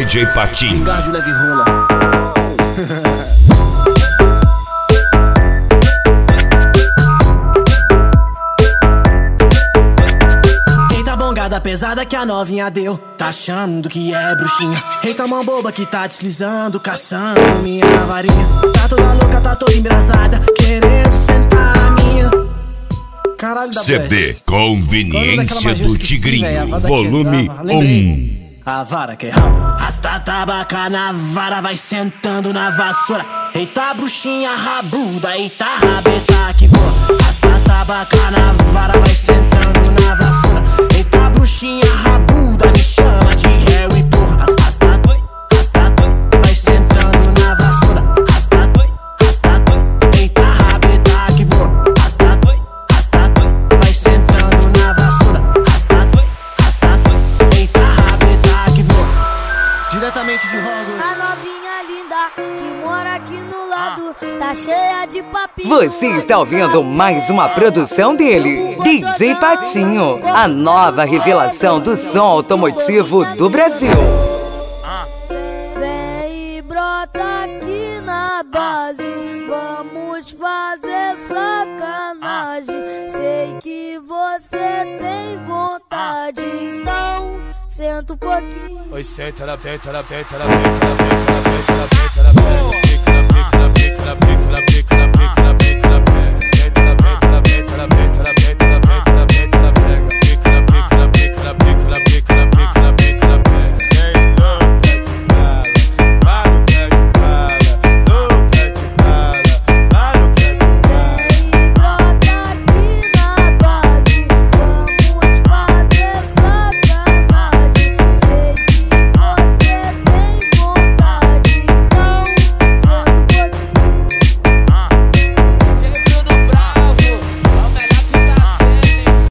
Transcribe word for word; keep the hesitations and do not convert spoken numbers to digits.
D J Patinho. Engajo leve rola. Bongada pesada que a novinha deu, tá achando que é bruxinha. Eita mão boba que tá deslizando, caçando minha varinha. Tá toda louca, tá toda embrasada, querendo sentar na minha. Caralho da C D Conveniência do Tigrinho, volume um. A vara que rama, rasta tabaca na vara, vai sentando na vassoura. Eita bruxinha rabuda, eita rabeta que voa. Rasta tabaca na vara, vai sentando na vassoura. Eita bruxinha rabuda, me chama de réu e porra. Rasta doi, rasta doi, vai sentando na vassoura. Rasta doi, rasta doi, eita rabeta que voa. Rasta doi, rasta doi, vai sentando na vassoura. Rasta doi, rasta doi, eita rabeta que voa. Diretamente de Hogwarts. A novinha linda que mora aqui no lado, tá cheia de papinho. Você está ouvindo mais uma produção dele, D J Patinho, a nova revelação do som automotivo do Brasil. Vem e brota aqui na base, vamos fazer sacanagem. Sei que você tem vontade, então senta um pouquinho. Oi, senta na senta na senta na senta na senta na senta na senta na senta na senta na